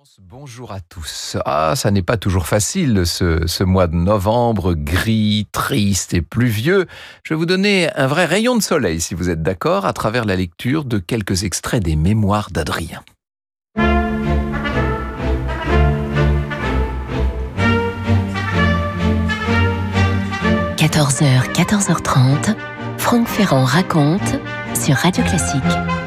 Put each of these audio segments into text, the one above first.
Bonjour à tous. Ça n'est pas toujours facile ce mois de novembre, gris, triste et pluvieux. Je vais vous donner un vrai rayon de soleil, si vous êtes d'accord, à travers la lecture de quelques extraits des Mémoires d'Adrien. 14h, 14h30, Franck Ferrand raconte sur Radio Classique.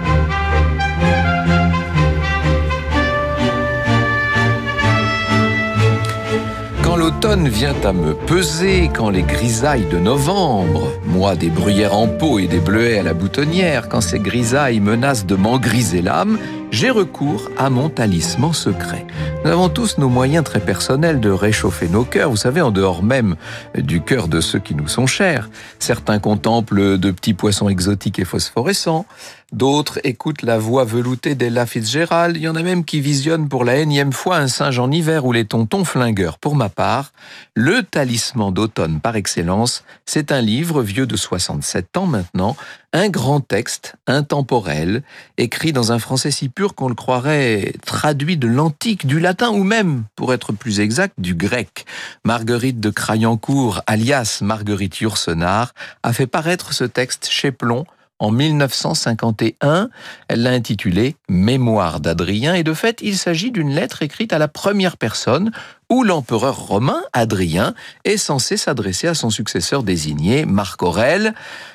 Quand l'automne vient à me peser, quand les grisailles de novembre, moi des bruyères en pot et des bleuets à la boutonnière, quand ces grisailles menacent de m'engriser l'âme, j'ai recours à mon talisman secret. Nous avons tous nos moyens très personnels de réchauffer nos cœurs, vous savez, en dehors même du cœur de ceux qui nous sont chers. Certains contemplent de petits poissons exotiques et phosphorescents, d'autres écoutent la voix veloutée d'Ella Fitzgerald, il y en a même qui visionnent pour la énième fois un singe en hiver ou les tontons flingueurs. Pour ma part, le talisman d'automne par excellence, c'est un livre vieux de 67 ans maintenant, un grand texte intemporel, écrit dans un français si pur qu'on le croirait traduit de l'antique, du latin ou même, pour être plus exact, du grec. Marguerite de Crayancourt, alias Marguerite Yourcenar, a fait paraître ce texte chez Plon en 1951. Elle l'a intitulé « Mémoires d'Adrien » et de fait, il s'agit d'une lettre écrite à la première personne où l'empereur romain, Adrien, est censé s'adresser à son successeur désigné, Marc Aurèle.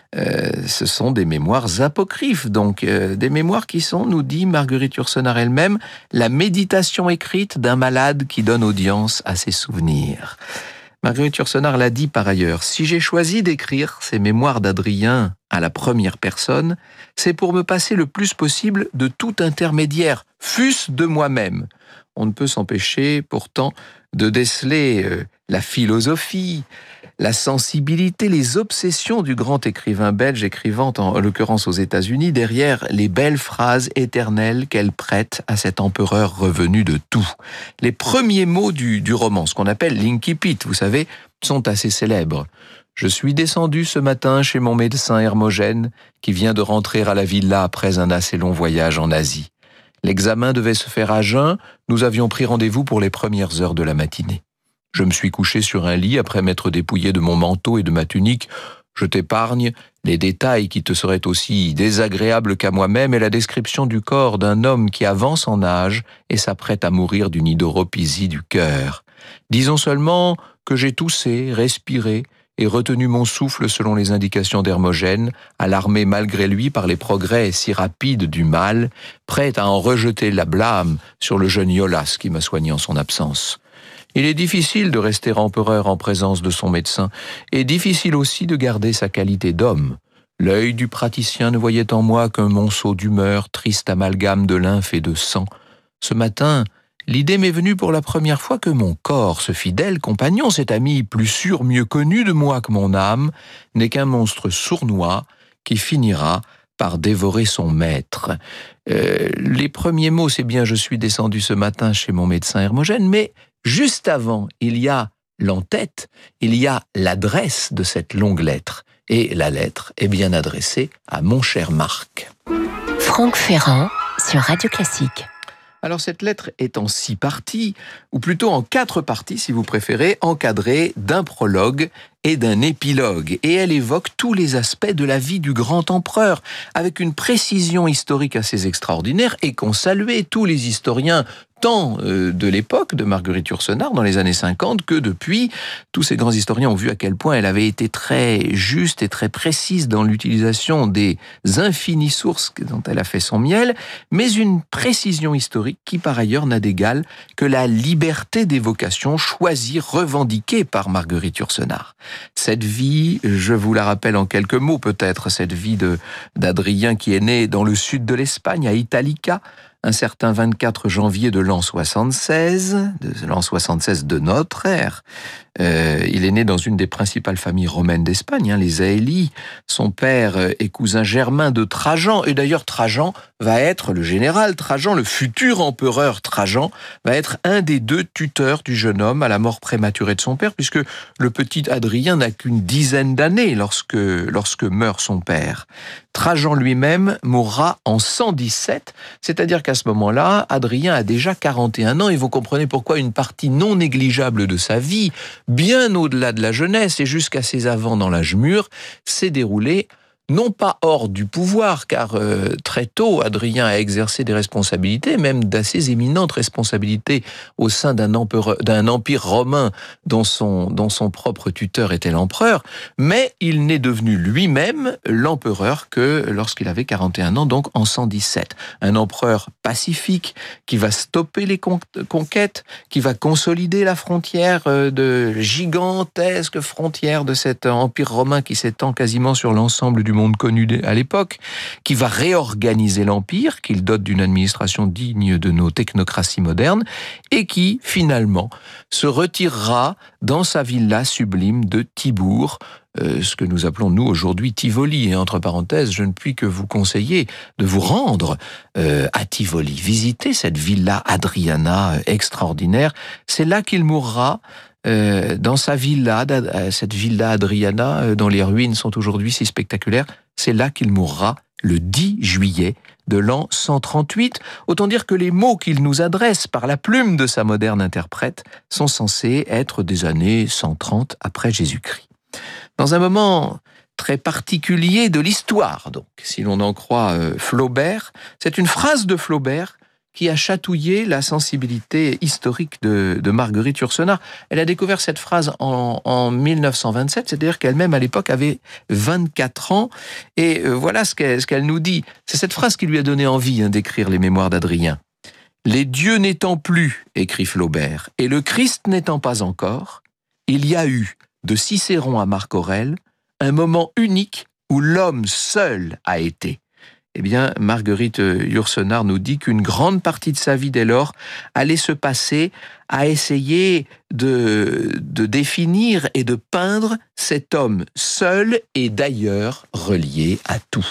Ce sont des mémoires apocryphes, donc des mémoires qui sont, nous dit Marguerite Yourcenar elle-même, la méditation écrite d'un malade qui donne audience à ses souvenirs. Marguerite Yourcenar l'a dit par ailleurs, si j'ai choisi d'écrire ces mémoires d'Adrien à la première personne, c'est pour me passer le plus possible de tout intermédiaire, fût-ce de moi-même. On ne peut s'empêcher pourtant de déceler la philosophie, la sensibilité, les obsessions du grand écrivain belge écrivant en l'occurrence aux États-Unis derrière les belles phrases éternelles qu'elle prête à cet empereur revenu de tout. Les premiers mots du roman, ce qu'on appelle l'incipit, vous savez, sont assez célèbres. Je suis descendu ce matin chez mon médecin Hermogène qui vient de rentrer à la villa après un assez long voyage en Asie. L'examen devait se faire à jeun, nous avions pris rendez-vous pour les premières heures de la matinée. Je me suis couché sur un lit après m'être dépouillé de mon manteau et de ma tunique. Je t'épargne les détails qui te seraient aussi désagréables qu'à moi-même et la description du corps d'un homme qui avance en âge et s'apprête à mourir d'une hydropisie du cœur. Disons seulement que j'ai toussé, respiré et retenu mon souffle selon les indications d'Hermogène, alarmé malgré lui par les progrès si rapides du mal, prêt à en rejeter la blâme sur le jeune Iolas qui m'a soigné en son absence. Il est difficile de rester empereur en présence de son médecin, et difficile aussi de garder sa qualité d'homme. L'œil du praticien ne voyait en moi qu'un monceau d'humeur, triste amalgame de lymphe et de sang. Ce matin, l'idée m'est venue pour la première fois que mon corps, ce fidèle compagnon, cet ami plus sûr, mieux connu de moi que mon âme, n'est qu'un monstre sournois qui finira par dévorer son maître. Les premiers mots, c'est bien « je suis descendu ce matin chez mon médecin Hermogène », mais juste avant, il y a l'entête, il y a l'adresse de cette longue lettre. Et la lettre est bien adressée à mon cher Marc. Franck Ferrand sur Radio Classique. Alors cette lettre est en 6 parties, ou plutôt en 4 parties si vous préférez, encadrées d'un prologue et d'un épilogue. Et elle évoque tous les aspects de la vie du grand empereur, avec une précision historique assez extraordinaire et qu'ont salué tous les historiens, tant de l'époque de Marguerite Yourcenar, dans les années 50, que depuis, tous ces grands historiens ont vu à quel point elle avait été très juste et très précise dans l'utilisation des infinies sources dont elle a fait son miel, mais une précision historique qui par ailleurs n'a d'égal que la liberté d'évocation choisie, revendiquée par Marguerite Yourcenar. Cette vie, je vous la rappelle en quelques mots peut-être, cette vie d'Adrien qui est né dans le sud de l'Espagne, à Italica, un certain 24 janvier de l'an 76, de notre ère. Il est né dans une des principales familles romaines d'Espagne, les Aéli. Son père est cousin germain de Trajan, et d'ailleurs Trajan va être, le général Trajan, le futur empereur Trajan, va être un des 2 tuteurs du jeune homme à la mort prématurée de son père, puisque le petit Adrien n'a qu'une dizaine d'années lorsque meurt son père. Trajan lui-même mourra en 117, c'est-à-dire qu'à ce moment-là, Adrien a déjà 41 ans, et vous comprenez pourquoi une partie non négligeable de sa vie, bien au-delà de la jeunesse et jusqu'à ses avants dans l'âge mûr, s'est déroulée non pas hors du pouvoir, car très tôt, Adrien a exercé des responsabilités, même d'assez éminentes responsabilités au sein d'un empire romain dont son propre tuteur était l'empereur, mais il n'est devenu lui-même l'empereur que lorsqu'il avait 41 ans, donc en 117. Un empereur pacifique qui va stopper les conquêtes, qui va consolider la frontière de gigantesque frontière de cet empire romain qui s'étend quasiment sur l'ensemble du monde connu à l'époque, qui va réorganiser l'empire, qu'il dote d'une administration digne de nos technocraties modernes, et qui, finalement, se retirera dans sa villa sublime de Tibour, ce que nous appelons, nous, aujourd'hui, Tivoli. Et entre parenthèses, je ne puis que vous conseiller de vous rendre à Tivoli, visiter cette villa Adriana extraordinaire. C'est là qu'il mourra, dans sa villa, cette villa Adriana, dont les ruines sont aujourd'hui si spectaculaires. C'est là qu'il mourra le 10 juillet de l'an 138. Autant dire que les mots qu'il nous adresse par la plume de sa moderne interprète sont censés être des années 130 après Jésus-Christ. Dans un moment très particulier de l'histoire, donc, si l'on en croit Flaubert, c'est une phrase de Flaubert qui a chatouillé la sensibilité historique de Marguerite Yourcenar. Elle a découvert cette phrase en 1927, c'est-à-dire qu'elle-même, à l'époque, avait 24 ans. Et voilà ce qu'elle nous dit. C'est cette phrase qui lui a donné envie d'écrire les mémoires d'Adrien. « Les dieux n'étant plus, écrit Flaubert, et le Christ n'étant pas encore, il y a eu, de Cicéron à Marc Aurèle, un moment unique où l'homme seul a été. » Eh bien, Marguerite Yourcenar nous dit qu'une grande partie de sa vie dès lors allait se passer à essayer de définir et de peindre cet homme seul et d'ailleurs relié à tout.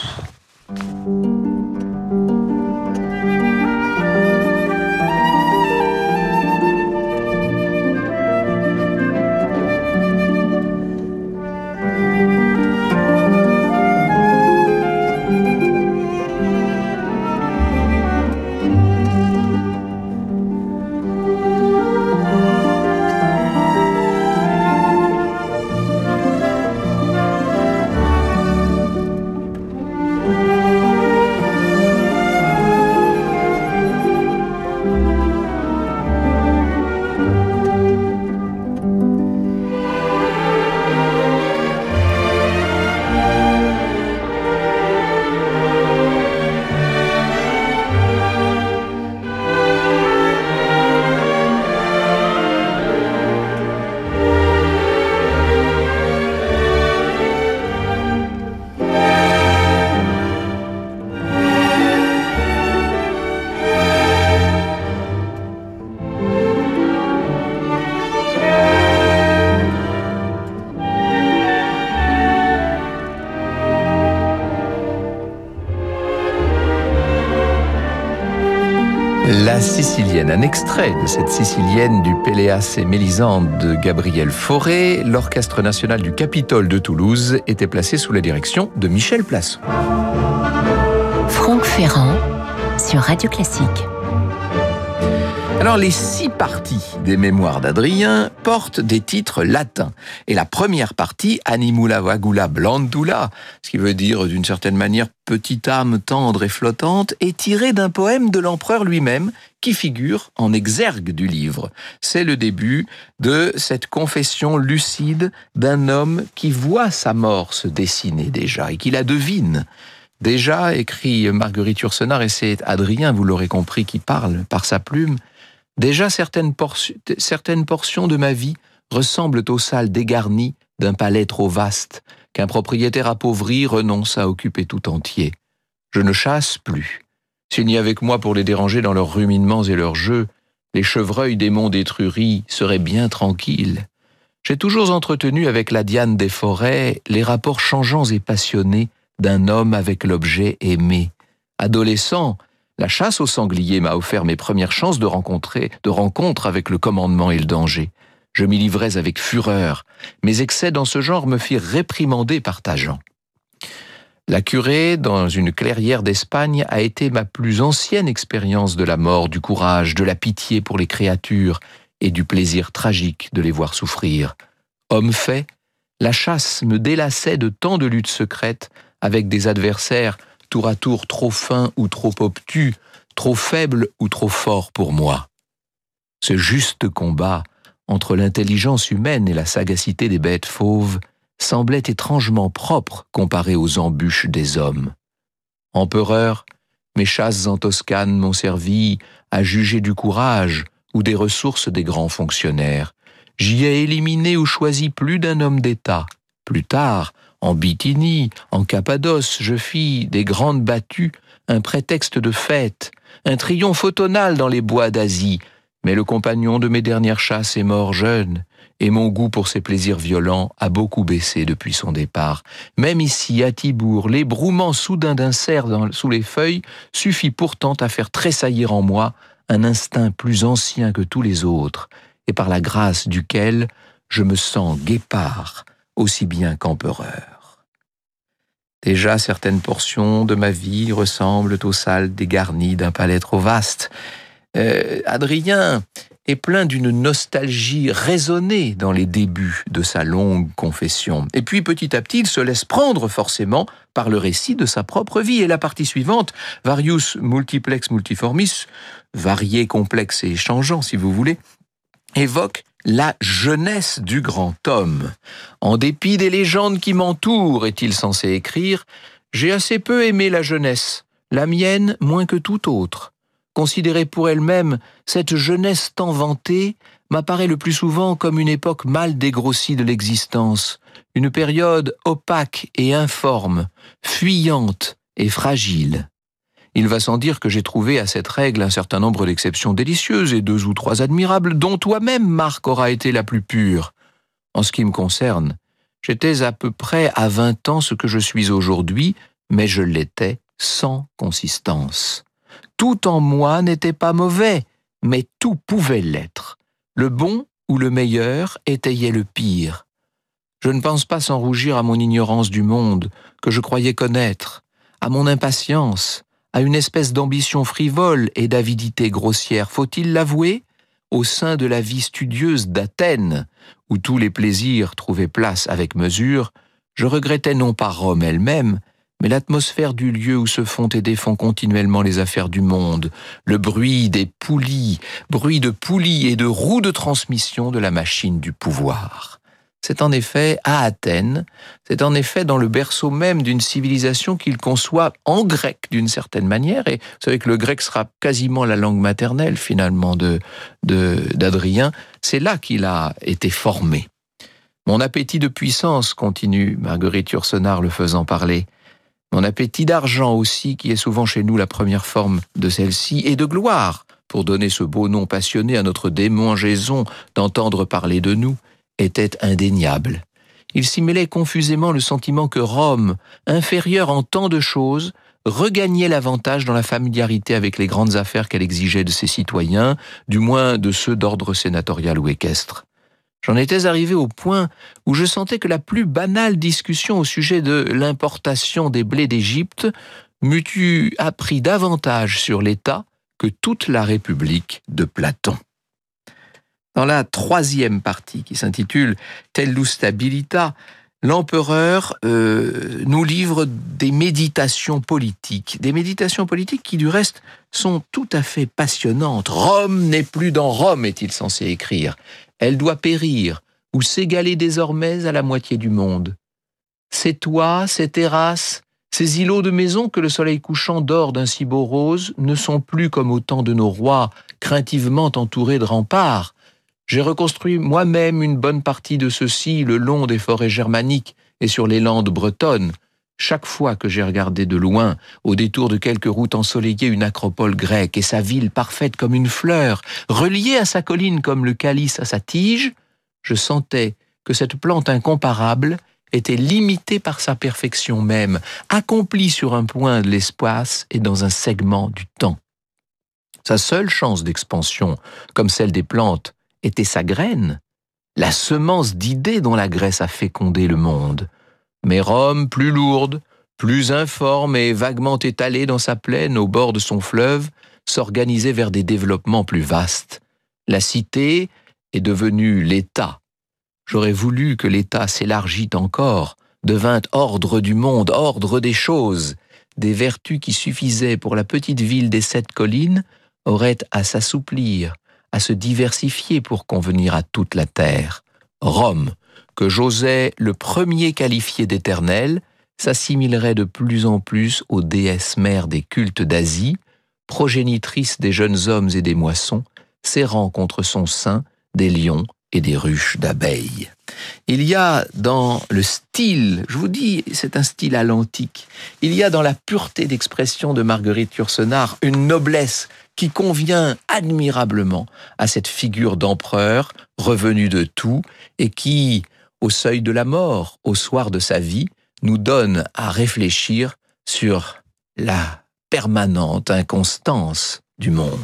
La Sicilienne, un extrait de cette Sicilienne du Péléas et Mélisande de Gabriel Fauré. L'Orchestre national du Capitole de Toulouse était placé sous la direction de Michel Plasson. Franck Ferrand sur Radio Classique. Alors, les 6 parties des mémoires d'Adrien portent des titres latins. Et la première partie, Animula Vagula Blandula, ce qui veut dire d'une certaine manière petite âme tendre et flottante, est tirée d'un poème de l'empereur lui-même qui figure en exergue du livre. C'est le début de cette confession lucide d'un homme qui voit sa mort se dessiner déjà et qui la devine. Déjà, écrit Marguerite Yourcenar, et c'est Adrien, vous l'aurez compris, qui parle par sa plume, déjà certaines portions de ma vie ressemblent aux salles dégarnies d'un palais trop vaste qu'un propriétaire appauvri renonce à occuper tout entier. Je ne chasse plus. S'il n'y avait que moi pour les déranger dans leurs ruminements et leurs jeux, les chevreuils des monts d'Étrurie seraient bien tranquilles. J'ai toujours entretenu avec la Diane des forêts les rapports changeants et passionnés d'un homme avec l'objet aimé. Adolescent, la chasse au sanglier m'a offert mes premières chances de rencontre avec le commandement et le danger. Je m'y livrais avec fureur. Mes excès dans ce genre me firent réprimander par Tajan. La curée, dans une clairière d'Espagne, a été ma plus ancienne expérience de la mort, du courage, de la pitié pour les créatures et du plaisir tragique de les voir souffrir. Homme fait, la chasse me délassait de tant de luttes secrètes avec des adversaires tour à tour trop fins ou trop obtus, trop faibles ou trop forts pour moi. Ce juste combat entre l'intelligence humaine et la sagacité des bêtes fauves semblait étrangement propre comparé aux embûches des hommes. Empereur, mes chasses en Toscane m'ont servi à juger du courage ou des ressources des grands fonctionnaires. J'y ai éliminé ou choisi plus d'un homme d'État. Plus tard, en Bithynie, en Cappadoce, je fis des grandes battues, un prétexte de fête, un triomphe automnal dans les bois d'Asie. Mais le compagnon de mes dernières chasses est mort jeune, et mon goût pour ces plaisirs violents a beaucoup baissé depuis son départ. Même ici, à Thibourg, l'ébrouement soudain d'un cerf sous les feuilles suffit pourtant à faire tressaillir en moi un instinct plus ancien que tous les autres, et par la grâce duquel je me sens guépard aussi bien qu'empereur. Déjà, certaines portions de ma vie ressemblent aux salles dégarnies d'un palais trop vaste. Adrien est plein d'une nostalgie raisonnée dans les débuts de sa longue confession. Et puis, petit à petit, il se laisse prendre forcément par le récit de sa propre vie. Et la partie suivante, varius multiplex multiformis, varié, complexe et changeant, si vous voulez, évoque la jeunesse du grand homme. En dépit des légendes qui m'entourent, est-il censé écrire, j'ai assez peu aimé la jeunesse, la mienne moins que toute autre. Considérée pour elle-même, cette jeunesse tant vantée m'apparaît le plus souvent comme une époque mal dégrossie de l'existence, une période opaque et informe, fuyante et fragile. Il va sans dire que j'ai trouvé à cette règle un certain nombre d'exceptions délicieuses et 2 ou 3 admirables, dont toi-même, Marc, aura été la plus pure. En ce qui me concerne, j'étais à peu près à 20 ans ce que je suis aujourd'hui, mais je l'étais sans consistance. Tout en moi n'était pas mauvais, mais tout pouvait l'être. Le bon ou le meilleur étayait le pire. Je ne pense pas sans rougir à mon ignorance du monde, que je croyais connaître, à mon impatience, à une espèce d'ambition frivole et d'avidité grossière, faut-il l'avouer, au sein de la vie studieuse d'Athènes, où tous les plaisirs trouvaient place avec mesure, je regrettais non pas Rome elle-même, mais l'atmosphère du lieu où se font et défont continuellement les affaires du monde, le bruit des poulies, bruit de poulies et de roues de transmission de la machine du pouvoir. C'est en effet à Athènes, c'est en effet dans le berceau même d'une civilisation qu'il conçoit en grec d'une certaine manière, et vous savez que le grec sera quasiment la langue maternelle finalement d'Adrien, c'est là qu'il a été formé. Mon appétit de puissance, continue Marguerite Yourcenar le faisant parler, mon appétit d'argent aussi, qui est souvent chez nous la première forme de celle-ci, et de gloire, pour donner ce beau nom passionné à notre démangeaison d'entendre parler de nous, était indéniable. Il s'y mêlait confusément le sentiment que Rome, inférieure en tant de choses, regagnait l'avantage dans la familiarité avec les grandes affaires qu'elle exigeait de ses citoyens, du moins de ceux d'ordre sénatorial ou équestre. J'en étais arrivé au point où je sentais que la plus banale discussion au sujet de l'importation des blés d'Égypte m'eût appris davantage sur l'État que toute la République de Platon. Dans la 3e partie, qui s'intitule « Tellus stabilita », l'empereur nous livre des méditations politiques qui, du reste, sont tout à fait passionnantes. « Rome n'est plus dans Rome », est-il censé écrire. Elle doit périr ou s'égaler désormais à la moitié du monde. Ces toits, ces terrasses, ces îlots de maisons que le soleil couchant dore d'un si beau rose ne sont plus comme au temps de nos rois, craintivement entourés de remparts. J'ai reconstruit moi-même une bonne partie de ceux-ci le long des forêts germaniques et sur les landes bretonnes. Chaque fois que j'ai regardé de loin, au détour de quelques routes ensoleillées, une acropole grecque et sa ville parfaite comme une fleur, reliée à sa colline comme le calice à sa tige, je sentais que cette plante incomparable était limitée par sa perfection même, accomplie sur un point de l'espace et dans un segment du temps. Sa seule chance d'expansion, comme celle des plantes, était sa graine, la semence d'idées dont la Grèce a fécondé le monde. Mais Rome, plus lourde, plus informe et vaguement étalée dans sa plaine au bord de son fleuve, s'organisait vers des développements plus vastes. La cité est devenue l'État. J'aurais voulu que l'État s'élargît encore, devint ordre du monde, ordre des choses. Des vertus qui suffisaient pour la petite ville des 7 collines auraient à s'assouplir, à se diversifier pour convenir à toute la terre. Rome, que j'osais le premier qualifier d'éternelle, s'assimilerait de plus en plus aux déesses mères des cultes d'Asie, progénitrices des jeunes hommes et des moissons, serrant contre son sein des lions et des ruches d'abeilles. Il y a dans le style, je vous dis, c'est un style à l'antique, il y a dans la pureté d'expression de Marguerite Yourcenar une noblesse qui convient admirablement à cette figure d'empereur revenu de tout et qui, au seuil de la mort, au soir de sa vie, nous donne à réfléchir sur la permanente inconstance du monde.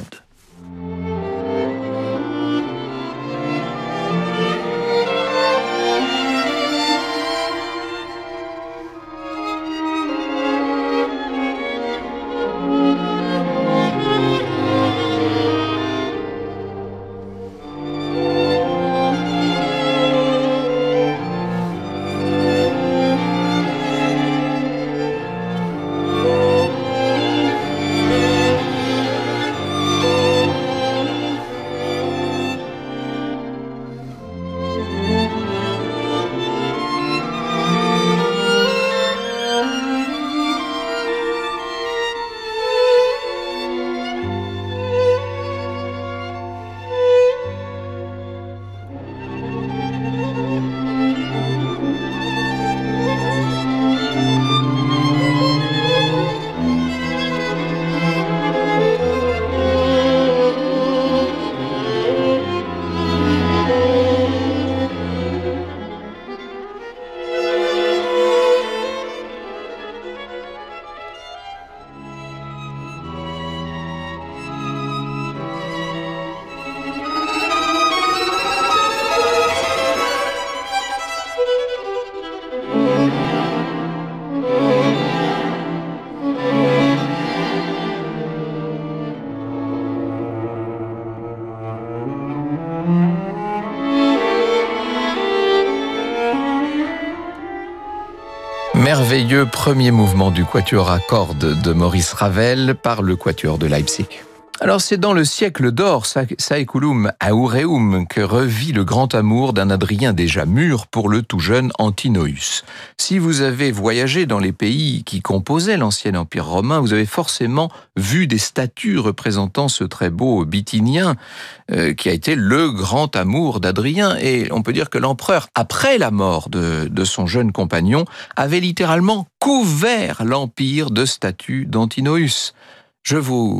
Merveilleux premier mouvement du quatuor à cordes de Maurice Ravel par le quatuor de Leipzig. Alors c'est dans le siècle d'or, Saeculum aureum, que revit le grand amour d'un Adrien déjà mûr pour le tout jeune Antinoüs. Si vous avez voyagé dans les pays qui composaient l'ancien empire romain, vous avez forcément vu des statues représentant ce très beau Bithynien qui a été le grand amour d'Adrien. Et on peut dire que l'empereur, après la mort de son jeune compagnon, avait littéralement couvert l'empire de statues d'Antinoüs. Je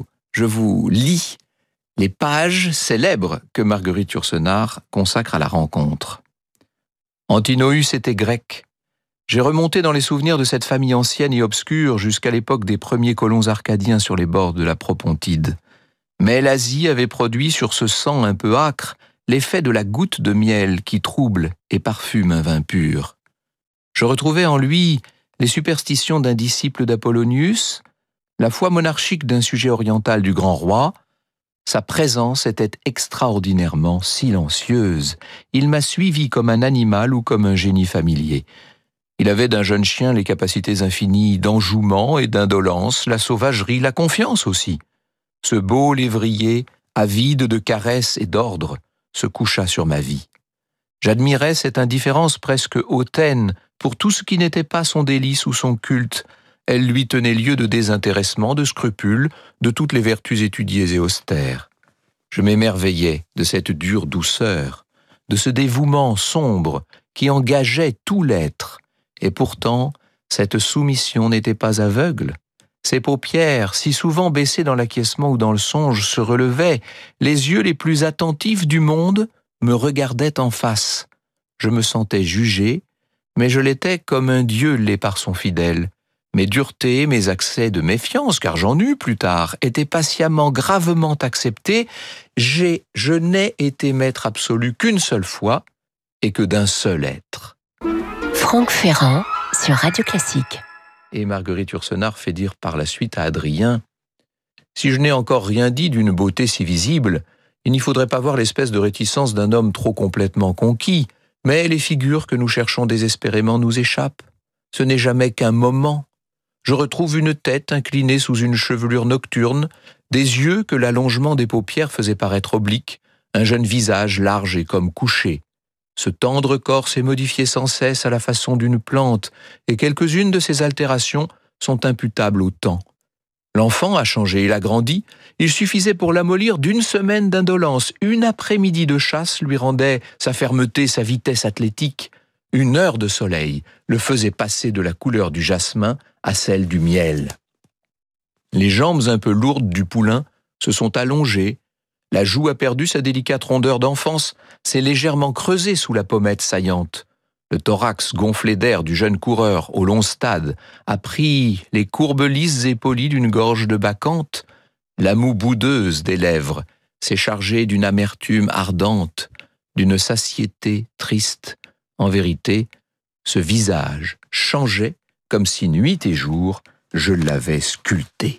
vous lis les pages célèbres que Marguerite Yourcenar consacre à la rencontre. Antinoüs était grec. J'ai remonté dans les souvenirs de cette famille ancienne et obscure jusqu'à l'époque des premiers colons arcadiens sur les bords de la Propontide. Mais l'Asie avait produit sur ce sang un peu âcre l'effet de la goutte de miel qui trouble et parfume un vin pur. Je retrouvais en lui les superstitions d'un disciple d'Apollonius, la foi monarchique d'un sujet oriental du grand roi. Sa présence était extraordinairement silencieuse. Il m'a suivi comme un animal ou comme un génie familier. Il avait d'un jeune chien les capacités infinies d'enjouement et d'indolence, la sauvagerie, la confiance aussi. Ce beau lévrier, avide de caresses et d'ordre, se coucha sur ma vie. J'admirais cette indifférence presque hautaine pour tout ce qui n'était pas son délice ou son culte. Elle lui tenait lieu de désintéressement, de scrupule, de toutes les vertus étudiées et austères. Je m'émerveillais de cette dure douceur, de ce dévouement sombre qui engageait tout l'être. Et pourtant, cette soumission n'était pas aveugle. Ses paupières, si souvent baissées dans l'acquiescement ou dans le songe, se relevaient. Les yeux les plus attentifs du monde me regardaient en face. Je me sentais jugé, mais je l'étais comme un Dieu l'est par son fidèle. Mes duretés, mes accès de méfiance, car j'en eus plus tard, étaient patiemment, gravement acceptés. Je n'ai été maître absolu qu'une seule fois, et que d'un seul être. Franck Ferrand sur Radio Classique. Et Marguerite Yourcenar fait dire par la suite à Adrien « Si je n'ai encore rien dit d'une beauté si visible, il n'y faudrait pas voir l'espèce de réticence d'un homme trop complètement conquis, mais les figures que nous cherchons désespérément nous échappent. Ce n'est jamais qu'un moment. Je retrouve une tête inclinée sous une chevelure nocturne, des yeux que l'allongement des paupières faisait paraître obliques, un jeune visage large et comme couché. Ce tendre corps s'est modifié sans cesse à la façon d'une plante, et quelques-unes de ces altérations sont imputables au temps. L'enfant a changé, il a grandi, il suffisait pour l'amollir d'une semaine d'indolence. Une après-midi de chasse lui rendait sa fermeté, sa vitesse athlétique. Une heure de soleil le faisait passer de la couleur du jasmin à celle du miel. Les jambes un peu lourdes du poulain se sont allongées. La joue a perdu sa délicate rondeur d'enfance, s'est légèrement creusée sous la pommette saillante. Le thorax gonflé d'air du jeune coureur, au long stade, a pris les courbes lisses et polies d'une gorge de bacchante. La moue boudeuse des lèvres s'est chargée d'une amertume ardente, d'une satiété triste. En vérité, ce visage changeait comme si nuit et jour je l'avais sculpté.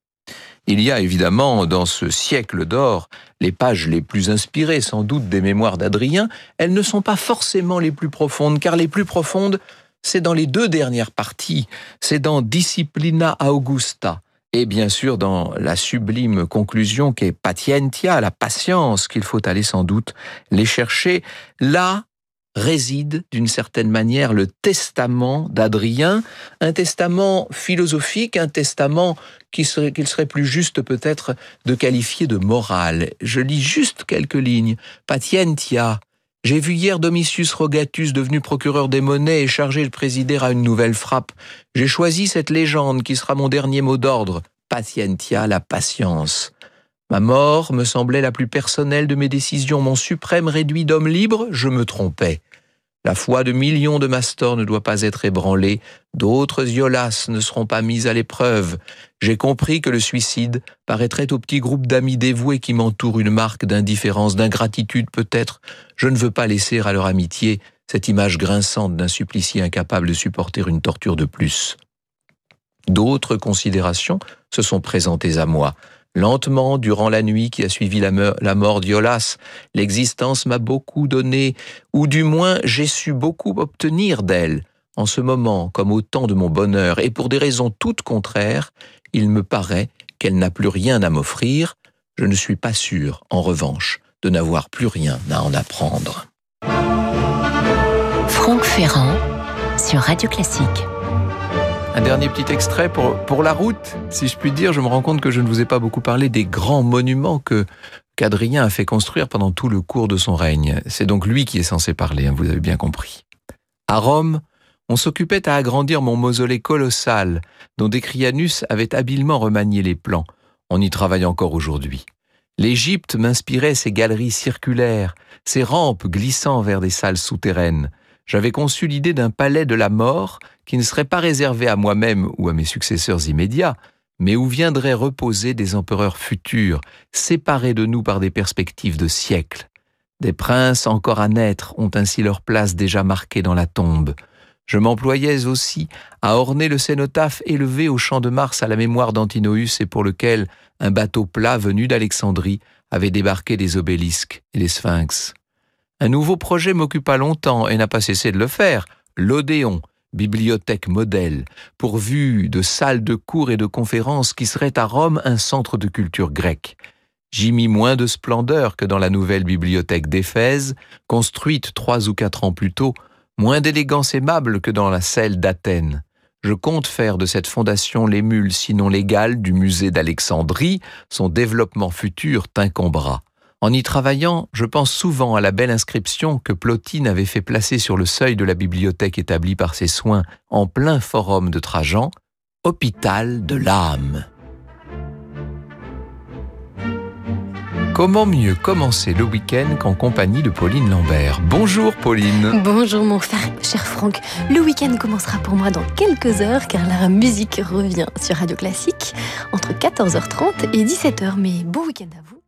Il y a évidemment dans ce siècle d'or les pages les plus inspirées sans doute des mémoires d'Adrien. Elles ne sont pas forcément les plus profondes, car les plus profondes, c'est dans les 2 dernières parties. C'est dans Disciplina Augusta et bien sûr dans la sublime conclusion qu'est Patientia, la patience, qu'il faut aller sans doute les chercher. Là réside d'une certaine manière le testament d'Adrien, un testament philosophique, un testament qu'il serait plus juste peut-être de qualifier de moral. Je lis juste quelques lignes. Patientia. J'ai vu hier Domitius Rogatus devenu procureur des monnaies et chargé de présider à une nouvelle frappe. J'ai choisi cette légende qui sera mon dernier mot d'ordre. Patientia, la patience. Ma mort me semblait la plus personnelle de mes décisions. Mon suprême réduit d'homme libre, je me trompais. La foi de millions de mastors ne doit pas être ébranlée. D'autres Iolas ne seront pas mises à l'épreuve. J'ai compris que le suicide paraîtrait au petit groupe d'amis dévoués qui m'entourent une marque d'indifférence, d'ingratitude peut-être. Je ne veux pas laisser à leur amitié cette image grinçante d'un supplicié incapable de supporter une torture de plus. D'autres considérations se sont présentées à moi. Lentement, durant la nuit qui a suivi la mort d'Iolas, l'existence m'a beaucoup donné, ou du moins j'ai su beaucoup obtenir d'elle. En ce moment, comme au temps de mon bonheur, et pour des raisons toutes contraires, il me paraît qu'elle n'a plus rien à m'offrir. Je ne suis pas sûr, en revanche, de n'avoir plus rien à en apprendre. Franck Ferrand sur Radio Classique. Un dernier petit extrait pour la route, si je puis dire. Je me rends compte que je ne vous ai pas beaucoup parlé des grands monuments qu'Adrien a fait construire pendant tout le cours de son règne. C'est donc lui qui est censé parler, vous avez bien compris. À Rome, on s'occupait à agrandir mon mausolée colossal, dont Décrianus avait habilement remanié les plans. On y travaille encore aujourd'hui. L'Égypte m'inspirait ses galeries circulaires, ses rampes glissant vers des salles souterraines. J'avais conçu l'idée d'un palais de la mort qui ne serait pas réservé à moi-même ou à mes successeurs immédiats, mais où viendraient reposer des empereurs futurs, séparés de nous par des perspectives de siècles. Des princes encore à naître ont ainsi leur place déjà marquée dans la tombe. Je m'employais aussi à orner le cénotaphe élevé au champ de Mars à la mémoire d'Antinoüs et pour lequel un bateau plat venu d'Alexandrie avait débarqué des obélisques et les sphinx. Un nouveau projet m'occupa longtemps et n'a pas cessé de le faire, l'Odéon, bibliothèque modèle, pourvue de salles de cours et de conférences qui serait à Rome un centre de culture grecque. J'y mis moins de splendeur que dans la nouvelle bibliothèque d'Éphèse, construite 3 ou 4 ans plus tôt, moins d'élégance aimable que dans celle d'Athènes. Je compte faire de cette fondation l'émule sinon l'égale du musée d'Alexandrie, son développement futur t'incombera. En y travaillant, je pense souvent à la belle inscription que Plotine avait fait placer sur le seuil de la bibliothèque établie par ses soins en plein forum de Trajan, « Hôpital de l'âme ». Comment mieux commencer le week-end qu'en compagnie de Pauline Lambert? Bonjour Pauline. Bonjour mon cher Franck. Le week-end commencera pour moi dans quelques heures car la musique revient sur Radio Classique entre 14h30 et 17h. Mais bon week-end à vous.